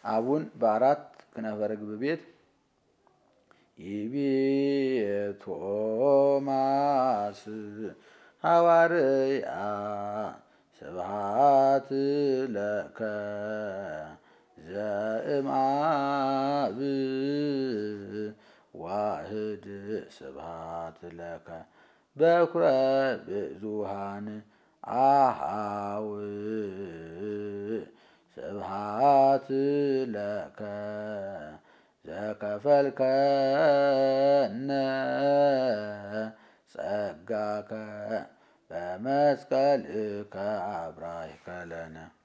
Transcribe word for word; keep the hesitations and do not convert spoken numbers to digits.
አቡን በአራት ክነፈ ርግብ ቤት ይቤ ቶማስ ሐዋርያ ስብሐት ለከ ዘእምአብ ዋህድ ስብሐት ለከ በኩረ ብዙኃን አሃው ስብሐት ለከ ዘከፈልከነ ጸጋከ በመስቀልከ አብራይከ ለነ